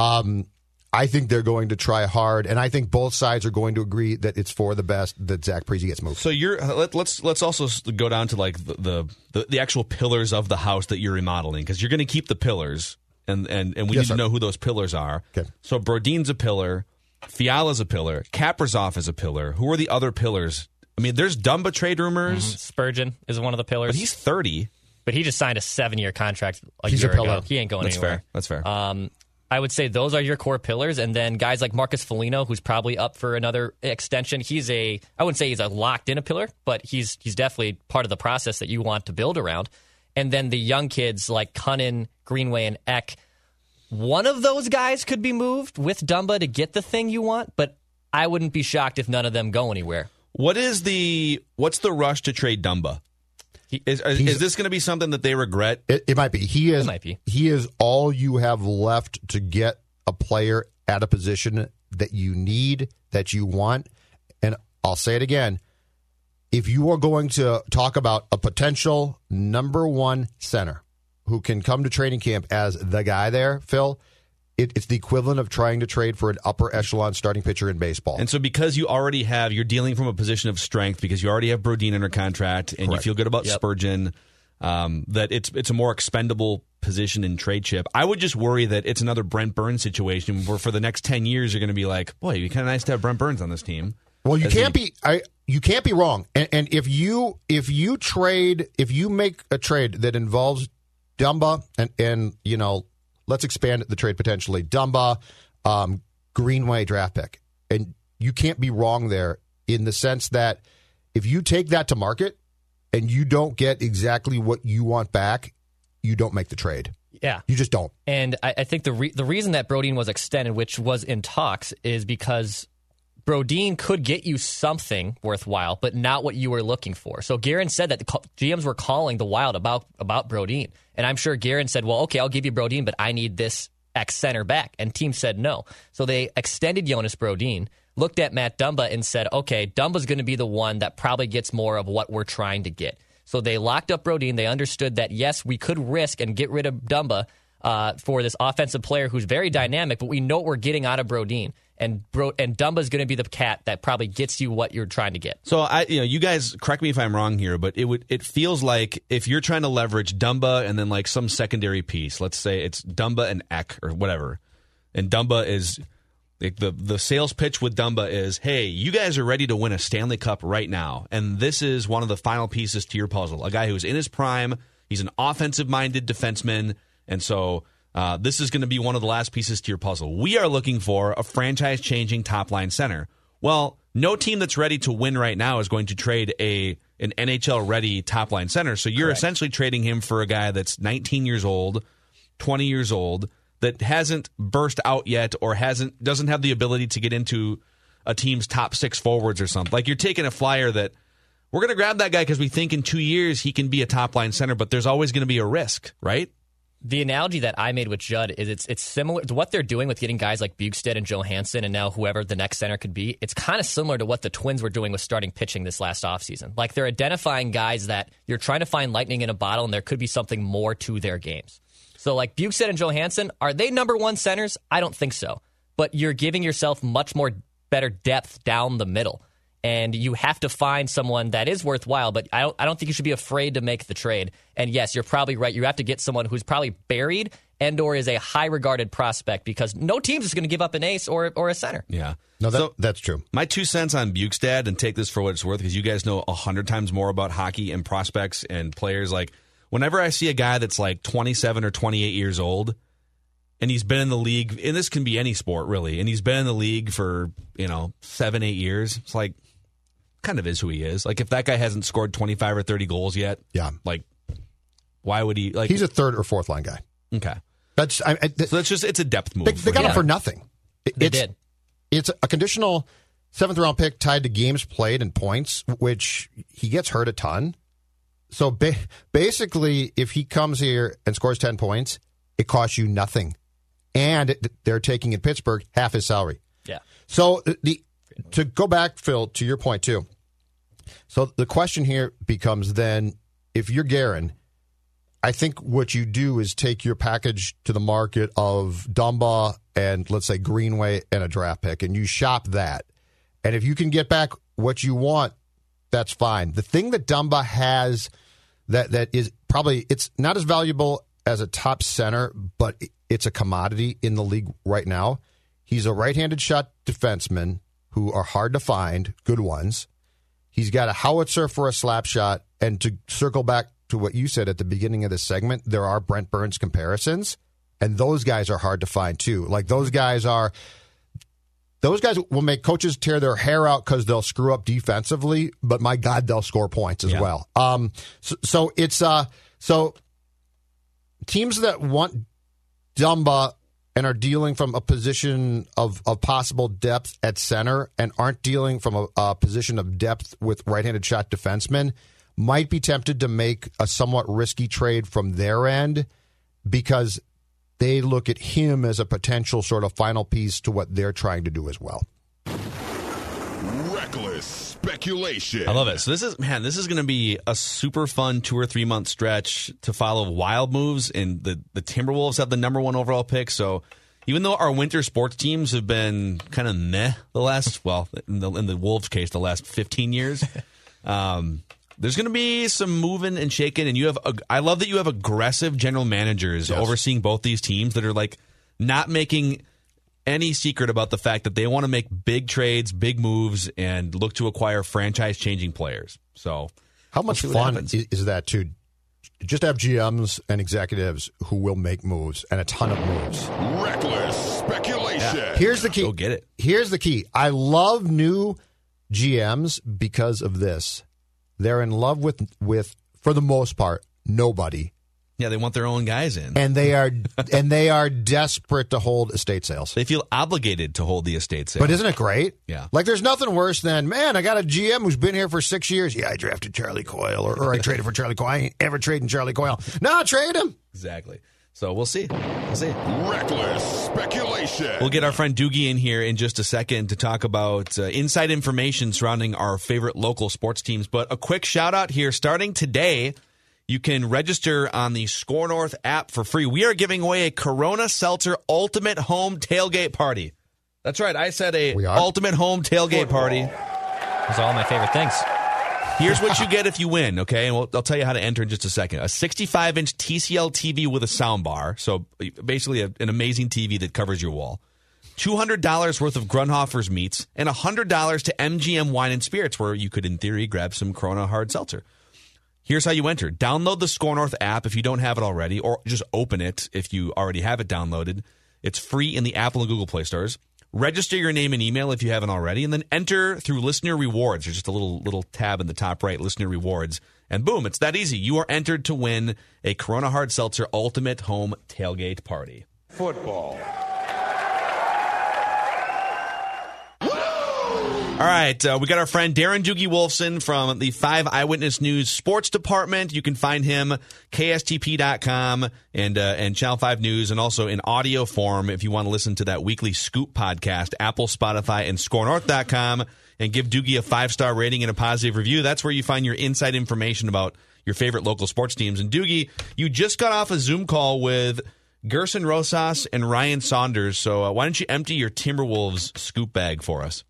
I think they're going to try hard, and I think both sides are going to agree that it's for the best that Zach Parise gets moved. So let's also go down to like the actual pillars of the house that you're remodeling, because you're going to keep the pillars, and we need to know who those pillars are. Okay. So Brodin's a pillar, Fiala's a pillar, Kaprizov is a pillar. Who are the other pillars? I mean, there's Dumba trade rumors. Mm-hmm. Spurgeon is one of the pillars, but he's 30. But he just signed a 7-year contract a year ago. He ain't going anywhere. That's fair. I would say those are your core pillars, and then guys like Marcus Foligno, who's probably up for another extension. I wouldn't say he's a locked-in pillar, but he's definitely part of the process that you want to build around. And then the young kids like Cunnin, Greenway, and Eck. One of those guys could be moved with Dumba to get the thing you want, but I wouldn't be shocked if none of them go anywhere. What's the rush to trade Dumba? Is this going to be something that they regret? It might be. He is all you have left to get a player at a position that you need, that you want. And I'll say it again. If you are going to talk about a potential number 1 center who can come to training camp as the guy there, Phil, it's the equivalent of trying to trade for an upper echelon starting pitcher in baseball. And so because you're dealing from a position of strength, because you already have Brodin under contract, and Correct. You feel good about Spurgeon, that it's a more expendable position in trade chip. I would just worry that it's another Brent Burns situation where for the next 10 years you're going to be like, boy, it'd be kind of nice to have Brent Burns on this team. Well, you can't be wrong. And if you make a trade that involves Dumba and let's expand the trade potentially. Dumba, Greenway draft pick. And you can't be wrong there in the sense that if you take that to market and you don't get exactly what you want back, you don't make the trade. Yeah. You just don't. And I think the reason that Brodin was extended, which was in talks, is because Brodin could get you something worthwhile, but not what you were looking for. So Guerin said that the GMs were calling the Wild about Brodin. And I'm sure Guerin said, well, okay, I'll give you Brodin, but I need this X center back. And team said no. So they extended Jonas Brodin, looked at Matt Dumba and said, okay, Dumba's going to be the one that probably gets more of what we're trying to get. So they locked up Brodin. They understood that, yes, we could risk and get rid of Dumba for this offensive player who's very dynamic, but we know what we're getting out of Brodin. And Dumba's going to be the cat that probably gets you what you're trying to get. So you guys correct me if I'm wrong here, but it feels like if you're trying to leverage Dumba and then like some secondary piece, let's say it's Dumba and Eck or whatever, and Dumba is like the sales pitch with Dumba is, hey, you guys are ready to win a Stanley Cup right now, and this is one of the final pieces to your puzzle. A guy who's in his prime, he's an offensive-minded defenseman, and so. This is going to be one of the last pieces to your puzzle. We are looking for a franchise-changing top-line center. Well, no team that's ready to win right now is going to trade an NHL-ready top-line center. So you're Correct. essentially trading him for a guy that's 19 years old, 20 years old, that hasn't burst out yet or doesn't have the ability to get into a team's top 6 forwards or something. Like you're taking a flyer that we're going to grab that guy because we think in 2 years he can be a top-line center, but there's always going to be a risk, right? The analogy that I made with Judd is it's similar to what they're doing with getting guys like Bukestad and Johansson and now whoever the next center could be. It's kind of similar to what the Twins were doing with starting pitching this last offseason. Like they're identifying guys that you're trying to find lightning in a bottle and there could be something more to their games. So like Bukestad and Johansson, are they number one centers? I don't think so. But you're giving yourself much more better depth down the middle. And you have to find someone that is worthwhile, but I don't think you should be afraid to make the trade. And yes, you're probably right. You have to get someone who's probably buried and or is a high-regarded prospect because no team is going to give up an ace or a center. Yeah. No, that's true. My 2 cents on Bukestad, and take this for what it's worth, because you guys know 100 times more about hockey and prospects and players. Like, whenever I see a guy that's like 27 or 28 years old, and he's been in the league, and this can be any sport, really, and he's been in the league for, 7-8 years, it's like, kind of is who he is. Like, if that guy hasn't scored 25 or 30 goals yet, like, why would he? Like, he's a third or fourth line guy. Okay. So that's just, it's a depth move. They got him for nothing. They did. It's a conditional 7th round pick tied to games played and points, which he gets hurt a ton. So basically, if he comes here and scores 10 points, it costs you nothing. And they're taking in Pittsburgh half his salary. Yeah. So to go back, Phil, to your point too. So the question here becomes then, if you're Guerin, I think what you do is take your package to the market of Dumba and let's say Greenway and a draft pick, and you shop that. And if you can get back what you want, that's fine. The thing that Dumba has that is probably, it's not as valuable as a top center, but it's a commodity in the league right now. He's a right-handed shot defenseman who are hard to find, good ones. He's got a howitzer for a slap shot. And to circle back to what you said at the beginning of this segment, there are Brent Burns comparisons, and those guys are hard to find too. Like those guys will make coaches tear their hair out because they'll screw up defensively, but my God, they'll score points as well. So it's so teams that want Dumba and are dealing from a position of possible depth at center and aren't dealing from a position of depth with right-handed shot defensemen might be tempted to make a somewhat risky trade from their end because they look at him as a potential sort of final piece to what they're trying to do as well. Reckless speculation. I love it. So this is going to be a super fun 2 or 3 month stretch to follow wild moves, and the Timberwolves have the number 1 overall pick. So even though our winter sports teams have been kind of meh the last, in the Wolves case, the last 15 years, there's going to be some moving and shaking, and I love that you have aggressive general managers overseeing both these teams that are like not making any secret about the fact that they want to make big trades, big moves, and look to acquire franchise-changing players. So, how much fun is that to just have GMs and executives who will make moves and a ton of moves? Reckless speculation. Yeah. Here's the key. Go get it. Here's the key. I love new GMs because of this. They're in love with for the most part, nobody. Yeah, they want their own guys in. And they are desperate to hold estate sales. They feel obligated to hold the estate sale. But isn't it great? Yeah. Like there's nothing worse than, man, I got a GM who's been here for 6 years. Yeah, I drafted Charlie Coyle or I traded for Charlie Coyle. I ain't ever trading Charlie Coyle. No, trade him. Exactly. So we'll see. Reckless speculation. We'll get our friend Doogie in here in just a second to talk about inside information surrounding our favorite local sports teams. But a quick shout out here. Starting today, you can register on the Score North app for free. We are giving away a Corona Seltzer Ultimate Home Tailgate Party. That's right. I said Ultimate Home Tailgate Party. Those are all my favorite things. Here's what you get if you win, okay? And I'll tell you how to enter in just a second. A 65-inch TCL TV with a sound bar, so basically an amazing TV that covers your wall. $200 worth of Grunhofer's meats, and $100 to MGM Wine and Spirits, where you could, in theory, grab some Corona Hard Seltzer. Here's how you enter. Download the Score North app if you don't have it already, or just open it if you already have it downloaded. It's free in the Apple and Google Play stores. Register your name and email if you haven't already, and then enter through Listener Rewards. There's just a little tab in the top right, Listener Rewards, and boom, it's that easy. You are entered to win a Corona Hard Seltzer Ultimate Home Tailgate Party. Football. All right, we got our friend Darren Doogie Wolfson from the 5 Eyewitness News Sports Department. You can find him KSTP.com and Channel 5 News, and also in audio form if you want to listen to that weekly Scoop podcast, Apple, Spotify, and ScoreNorth.com, and give Doogie a 5-star rating and a positive review. That's where you find your inside information about your favorite local sports teams. And Doogie, you just got off a Zoom call with Gerson Rosas and Ryan Saunders, so why don't you empty your Timberwolves scoop bag for us?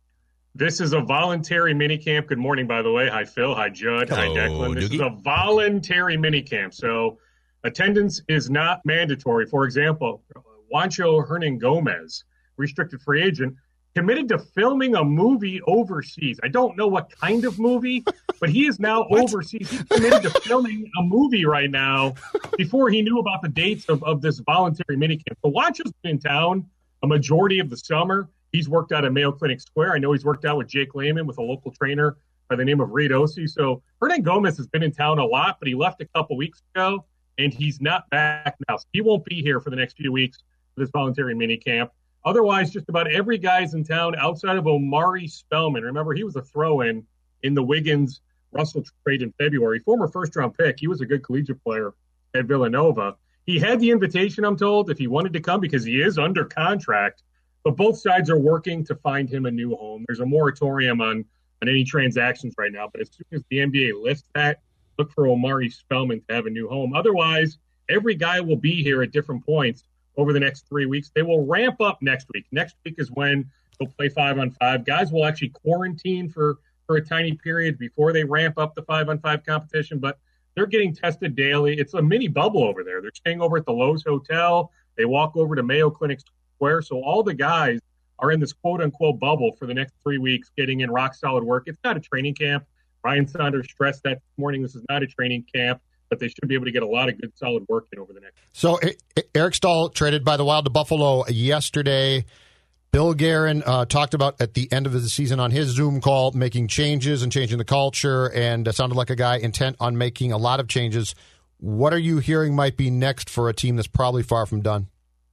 This is a voluntary minicamp. Good morning, by the way. Hi, Phil. Hi, Judd. Hello, hi, Declan. This Doogie. is a voluntary minicamp, so attendance is not mandatory. For example, Juancho Hernan-Gomez, restricted free agent, committed to filming a movie overseas. I don't know what kind of movie, but he is now overseas. He's committed to filming a movie right now before he knew about the dates of this voluntary minicamp. So Juancho's been in town a majority of the summer. He's worked out at Mayo Clinic Square. I know he's worked out with Jake Lehman, with a local trainer by the name of Reed Ossie. So Hernan-Gomez has been in town a lot, but he left a couple weeks ago, and he's not back now. So he won't be here for the next few weeks for this voluntary minicamp. Otherwise, just about every guy's in town outside of Omari Spellman. Remember, he was a throw-in in the Wiggins-Russell trade in February. Former first-round pick. He was a good collegiate player at Villanova. He had the invitation, I'm told, if he wanted to come, because he is under contract. But both sides are working to find him a new home. There's a moratorium on any transactions right now. But as soon as the NBA lifts that, look for Omari Spellman to have a new home. Otherwise, every guy will be here at different points over the next 3 weeks. They will ramp up next week. Next week is when they'll play 5-on-5. Guys will actually quarantine for a tiny period before they ramp up the 5-on-5 competition. But they're getting tested daily. It's a mini bubble over there. They're staying over at the Lowe's Hotel. They walk over to Mayo Clinic Square. So all the guys are in this quote-unquote bubble for the next 3 weeks, getting in rock-solid work. It's not a training camp. Ryan Saunders stressed that this morning. This is not a training camp, but they should be able to get a lot of good, solid work in over the next. So Eric Stahl traded by the Wild to Buffalo yesterday. Bill Guerin talked about at the end of the season on his Zoom call making changes and changing the culture, and sounded like a guy intent on making a lot of changes. What are you hearing might be next for a team that's probably far from done?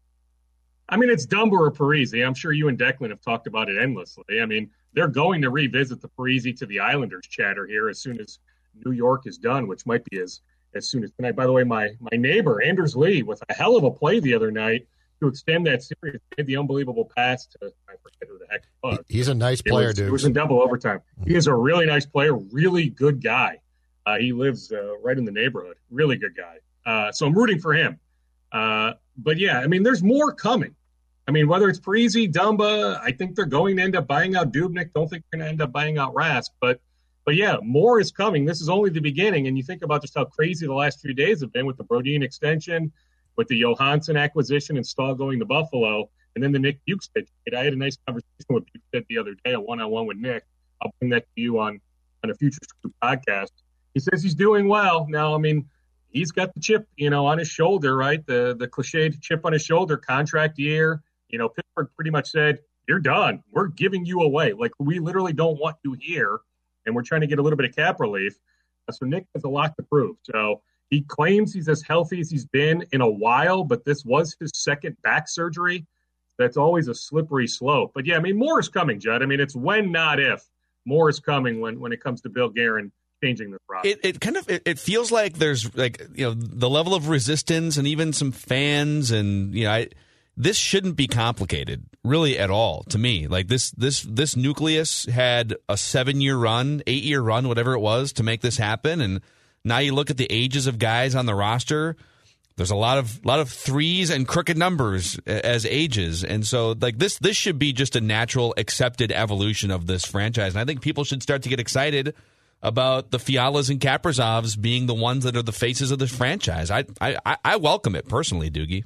I mean, it's Dumba or Parise. I'm sure you and Declan have talked about it endlessly. I mean, they're going to revisit the Parise to the Islanders chatter here as soon as New York is done, which might be as soon as tonight. By the way, my neighbor, Anders Lee, with a hell of a play the other night to extend that series, made the unbelievable pass to, I forget who the heck it was. He's a nice player, dude. It was in double overtime. He is a really nice player, really good guy. He lives right in the neighborhood. Really good guy. So I'm rooting for him. But, yeah, I mean, there's more coming. I mean, whether it's Parise, Dumba, I think they're going to end up buying out Dubnyk. Don't think they're going to end up buying out Rask. But yeah, more is coming. This is only the beginning. And you think about just how crazy the last few days have been with the Brodin extension, with the Johansson acquisition and Stahl going to Buffalo, and then the Nick Bukestad trade. I had a nice conversation with Bukestad the other day, a one-on-one with Nick. I'll bring that to you on a future Scoop podcast. He says he's doing well. Now, I mean, he's got the chip, on his shoulder, right? The cliched chip on his shoulder, contract year. Pittsburgh pretty much said, you're done. We're giving you away. Like, we literally don't want you here, and we're trying to get a little bit of cap relief. So Nick has a lot to prove. So he claims he's as healthy as he's been in a while, but this was his second back surgery. That's always a slippery slope. But, yeah, I mean, more is coming, Judd. I mean, it's when, not if. More is coming when it comes to Bill Guerin changing this roster. It feels like there's, the level of resistance and even some fans and, this shouldn't be complicated, really, at all, to me. Like, this nucleus had a 7-year run, 8-year run, whatever it was, to make this happen. And now you look at the ages of guys on the roster. There's a lot of threes and crooked numbers as ages. And so, like, this should be just a natural, accepted evolution of this franchise. And I think people should start to get excited about the Fialas and Kaprizovs being the ones that are the faces of this franchise. I welcome it personally, Doogie.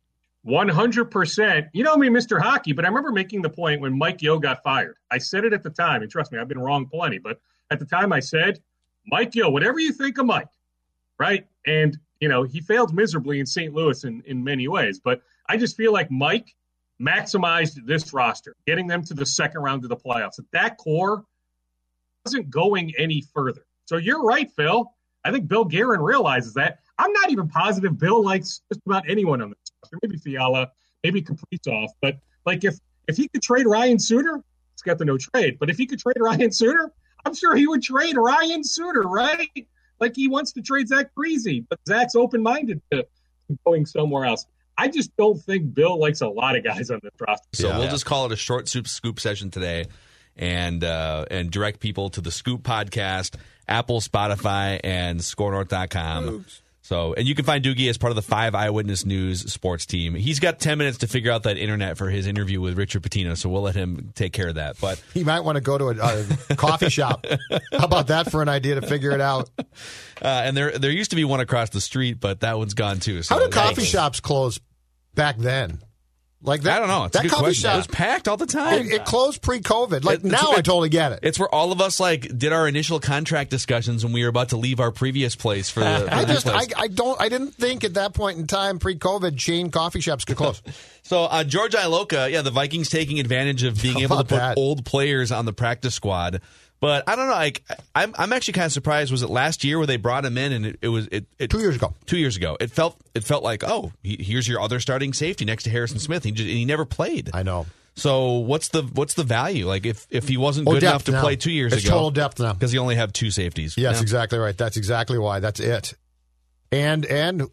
100%. You know me, Mr. Hockey, but I remember making the point when Mike Yeo got fired. I said it at the time, and trust me, I've been wrong plenty, but at the time I said, Mike Yeo, whatever you think of Mike, right? And, he failed miserably in St. Louis in many ways, but I just feel like Mike maximized this roster, getting them to the second round of the playoffs. That core wasn't going any further. So you're right, Phil. I think Bill Guerin realizes that. I'm not even positive Bill likes just about anyone on this roster. Maybe Fiala, maybe Kaprizov. But, like, if he could trade Ryan Suter, Zach's got the no trade. But if he could trade Ryan sooner, I'm sure he would trade Ryan sooner, right? Like he wants to trade Zach Parise, but Zach's open-minded to going somewhere else. I just don't think Bill likes a lot of guys on this roster. So we'll just call it a short scoop session today, and direct people to the Scoop podcast, Apple, Spotify, and ScoreNorth.com. So, and you can find Doogie as part of the 5 Eyewitness News sports team. He's got 10 minutes to figure out that internet for his interview with Richard Pitino, so we'll let him take care of that. But he might want to go to a coffee shop. How about that for an idea to figure it out? And there used to be one across the street, but that one's gone too. So how did coffee shops close back then? Like that, I don't know. It's that a good coffee question. shop, it was packed all the time. It closed pre-COVID. Like now, I totally get it. It's where all of us did our initial contract discussions when we were about to leave our previous place for the. I didn't think at that point in time, pre-COVID, chain coffee shops could close. So George Iloka, the Vikings taking advantage of being able to put old players on the practice squad. But I don't know. I'm actually kind of surprised. Was it last year where they brought him in, and it was 2 years ago? 2 years ago. It felt like, here's your other starting safety next to Harrison Smith. He never played. I know. So what's the value? Like if he wasn't good enough to play 2 years ago, it's total depth now because he only have 2 safeties. Yes, exactly right. That's exactly why. That's it. And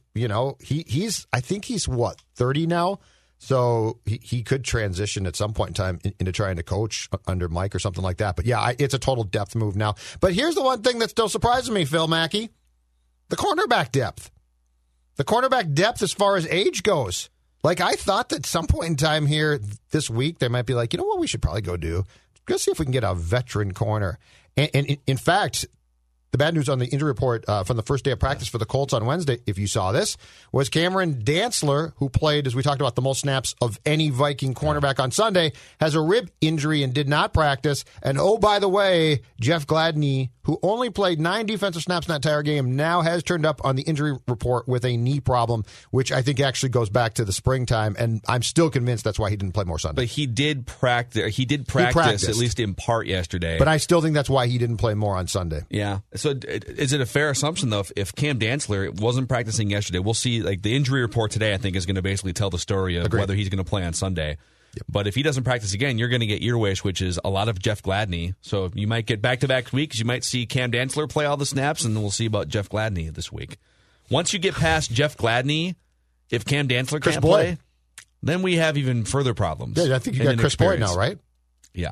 he's I think he's 30 now. So he could transition at some point in time into trying to coach under Mike or something like that. But yeah, it's a total depth move now. But here's the one thing that's still surprising me, Phil Mackey. The cornerback depth. The cornerback depth as far as age goes. Like I thought that some point in time here this week, they might be like, you know what we should probably go do? Go see if we can get a veteran corner. And in fact, the bad news on the injury report from the first day of practice for the Colts on Wednesday, if you saw this, was Cameron Dantzler, who played, as we talked about, the most snaps of any Viking cornerback on Sunday, has a rib injury and did not practice. And oh, by the way, Jeff Gladney, who only played 9 defensive snaps in that entire game, now has turned up on the injury report with a knee problem, which I think actually goes back to the springtime. And I'm still convinced that's why he didn't play more Sunday. But he did practice. He did practice at least in part yesterday. But I still think that's why he didn't play more on Sunday. Yeah. So is it a fair assumption, though, if Cam Dantzler wasn't practicing yesterday, we'll see, the injury report today, I think, is going to basically tell the story of whether he's going to play on Sunday. Yep. But if he doesn't practice again, you're going to get your wish, which is a lot of Jeff Gladney. So you might get back-to-back weeks. You might see Cam Dantzler play all the snaps, and then we'll see about Jeff Gladney this week. Once you get past Jeff Gladney, if Cam Dantzler can't play, then we have even further problems. Yeah, I think you got Chris Boyd now, right? Yeah.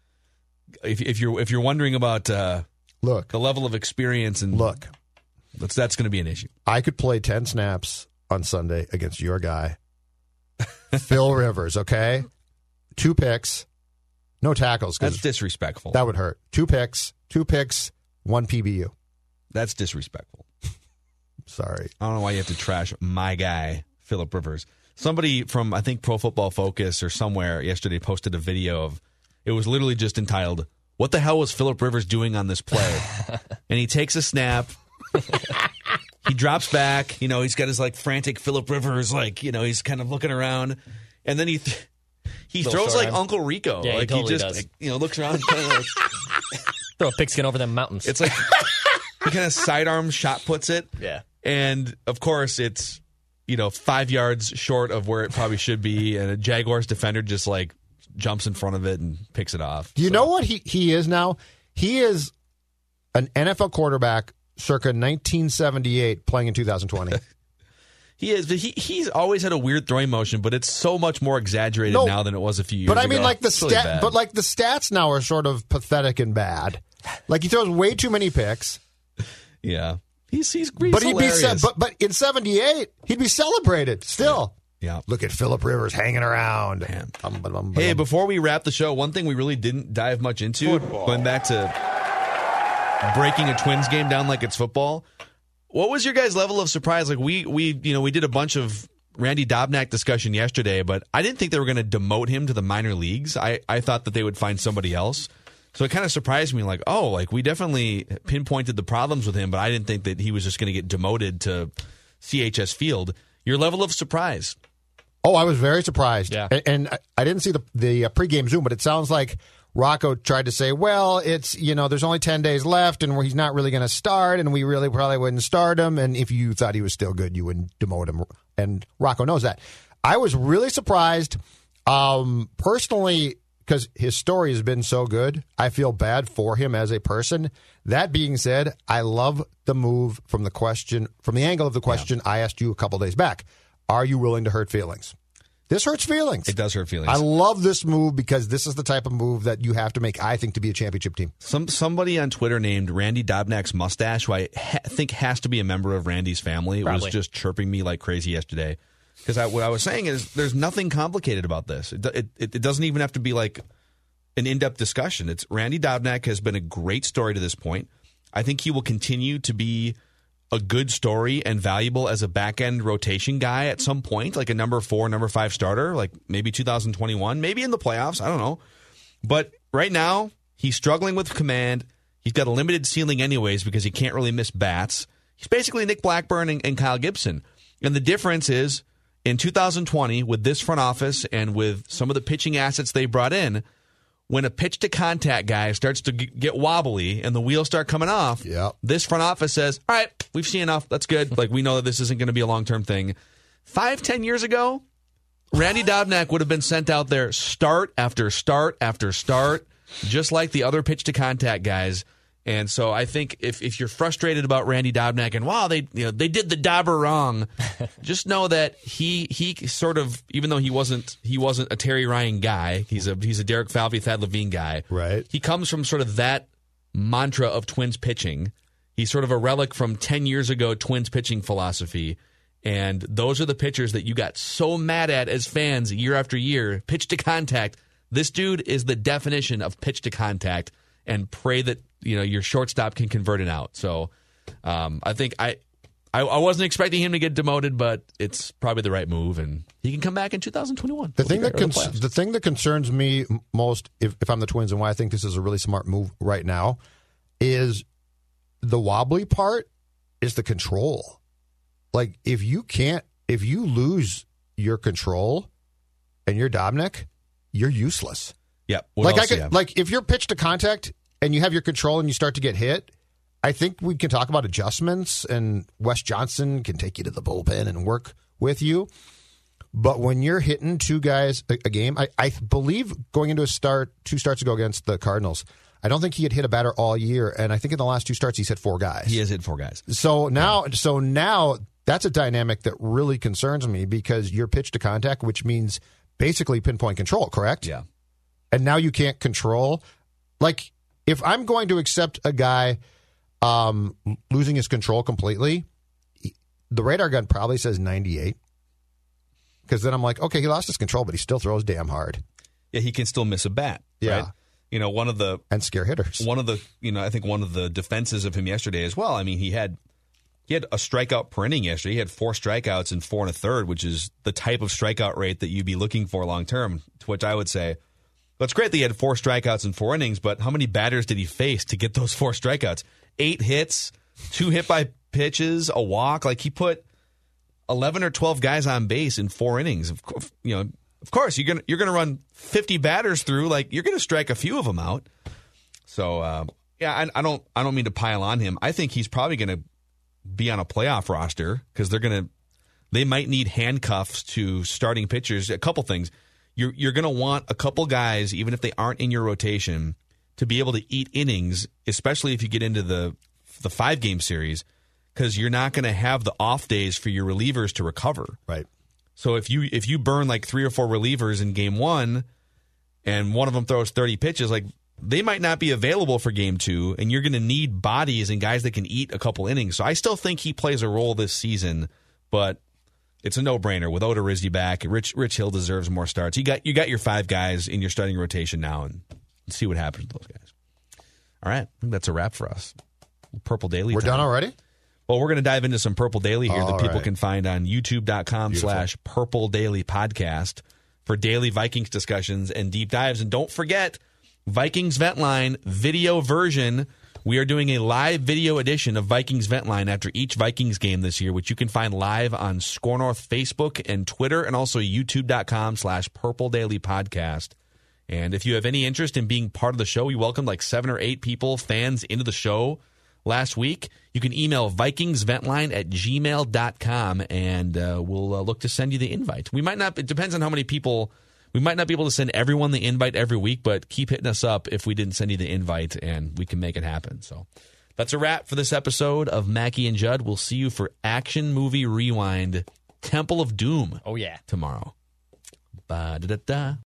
If you're wondering about the level of experience and that's going to be an issue. I could play 10 snaps on Sunday against your guy, Phil Rivers. Okay, 2 picks, no tackles. That's disrespectful. That would hurt. 2 picks, 1 PBU. That's disrespectful. Sorry, I don't know why you have to trash my guy, Philip Rivers. Somebody from I think Pro Football Focus or somewhere yesterday posted a video of. It was literally just entitled, "What the hell was Philip Rivers doing on this play?" And he takes a snap. He drops back. He's got his frantic Philip Rivers, he's kind of looking around. And then he throws like Uncle Rico. Yeah, he totally does. Looks around. Kind of throw a pigskin over them mountains. It's like he kind of sidearm shot puts it. Yeah. And of course it's, 5 yards short of where it probably should be. And a Jaguars defender just jumps in front of it and picks it off. Do you know what he is now? He is an NFL quarterback circa 1978 playing in 2020. He is. He's always had a weird throwing motion, but it's so much more exaggerated now than it was a few years ago. But I mean, the stats now are sort of pathetic and bad. He throws way too many picks. Yeah. He's but hilarious. But in 78, he'd be celebrated still. Yeah. Look at Philip Rivers hanging around. Hey, before we wrap the show, one thing we really didn't dive much into, going back to breaking a Twins game down like it's football. What was your guys' level of surprise? We did a bunch of Randy Dobnak discussion yesterday, but I didn't think they were going to demote him to the minor leagues. I thought that they would find somebody else. So it kind of surprised me, we definitely pinpointed the problems with him, but I didn't think that he was just going to get demoted to CHS Field. Your level of surprise? Oh, I was very surprised. Yeah. And I didn't see the pregame Zoom, but it sounds like Rocco tried to say, well, it's, there's only 10 days left and he's not really going to start and we really probably wouldn't start him. And if you thought he was still good, you wouldn't demote him. And Rocco knows that. I was really surprised, personally, because his story has been so good. I feel bad for him as a person. That being said, I love the move from the angle of the question I asked you a couple days back. Are you willing to hurt feelings? This hurts feelings. It does hurt feelings. I love this move because this is the type of move that you have to make, I think, to be a championship team. Somebody on Twitter named Randy Dobnak's mustache, who I think has to be a member of Randy's family, was just chirping me like crazy yesterday. Because what I was saying is there's nothing complicated about this. It doesn't even have to be like an in-depth discussion. It's Randy Dobnak has been a great story to this point. I think he will continue to be a good story and valuable as a back-end rotation guy at some point, like a number 4, number 5 starter, like maybe 2021, maybe in the playoffs. I don't know. But right now, he's struggling with command. He's got a limited ceiling anyways because he can't really miss bats. He's basically Nick Blackburn and Kyle Gibson. And the difference is, in 2020, with this front office and with some of the pitching assets they brought in, when a pitch-to-contact guy starts to get wobbly and the wheels start coming off, this front office says, all right, we've seen enough. That's good. Like, we know that this isn't going to be a long-term thing. 5-10 years ago, Randy Dobnak would have been sent out there start after start after start, just like the other pitch-to-contact guys. And so I think if you're frustrated about Randy Dobnak and, wow, they did the Dobber wrong, just know that he sort of, even though he wasn't a Terry Ryan guy, he's a Derek Falvey, Thad Levine guy. Right. He comes from sort of that mantra of Twins pitching. He's sort of a relic from 10 years ago Twins pitching philosophy. And those are the pitchers that you got so mad at as fans year after year. Pitch to contact. This dude is the definition of pitch to contact, and pray that your shortstop can convert it out. So I think I wasn't expecting him to get demoted, but it's probably the right move, and he can come back in 2021. The thing that concerns me most, if I'm the Twins, and why I think this is a really smart move right now, is the wobbly part is the control. Like, if you lose your control and you're Dobnak, you're useless. Yeah. Like if you're pitched to contact and you have your control and you start to get hit, I think we can talk about adjustments, and Wes Johnson can take you to the bullpen and work with you. But when you're hitting 2 guys a game, I believe going into 2 starts ago against the Cardinals, I don't think he had hit a batter all year, and I think in the last 2 starts he's hit 4 guys. He has hit 4 guys. So now that's a dynamic that really concerns me, because you're pitch to contact, which means basically pinpoint control, correct? Yeah. And now you can't control. Like, if I'm going to accept a guy losing his control completely, the radar gun probably says 98. Because then I'm like, okay, he lost his control, but he still throws damn hard. Yeah, he can still miss a bat. Yeah. Right? And scare hitters. I think one of the defenses of him yesterday as well. I mean, he had a strikeout per inning yesterday. He had 4 strikeouts and 4 1/3, which is the type of strikeout rate that you'd be looking for long term. To which I would say, well, it's great that he had 4 strikeouts in 4 innings, but how many batters did he face to get those 4 strikeouts? 8 hits, 2 hit by pitches, a walk. Like, he put 11 or 12 guys on base in 4 innings. Of course, you're gonna run 50 batters through. Like, you're gonna strike a few of them out. So I don't mean to pile on him. I think he's probably gonna be on a playoff roster, because they might need handcuffs to starting pitchers. A couple things. You're going to want a couple guys, even if they aren't in your rotation, to be able to eat innings, especially if you get into the 5-game series, because you're not going to have the off days for your relievers to recover. Right. So if you burn like 3 or 4 relievers in game 1, and one of them throws 30 pitches, like, they might not be available for game 2, and you're going to need bodies and guys that can eat a couple innings. So I still think he plays a role this season, but it's a no-brainer with Odorizzi back. Rich Hill deserves more starts. You got your 5 guys in your starting rotation now, and see what happens with those guys. All right, I think that's a wrap for us. Purple Daily. We're done already? Well, we're going to dive into some Purple Daily here that people can find on youtube.com/Purple Daily Podcast for daily Vikings discussions and deep dives. And don't forget, Vikings Vent Line video version. We are doing a live video edition of Vikings Vent Line after each Vikings game this year, which you can find live on Score North Facebook and Twitter, and also youtube.com/Purple Daily Podcast. And if you have any interest in being part of the show, we welcomed like 7 or 8 fans into the show last week. You can email vikingsventline@gmail.com, and we'll look to send you the invite. We might not, it depends on how many people We might not be able to send everyone the invite every week, but keep hitting us up if we didn't send you the invite, and we can make it happen. So that's a wrap for this episode of Mackie and Judd. We'll see you for Action Movie Rewind, Temple of Doom. Oh, yeah. Tomorrow. Ba-da-da-da.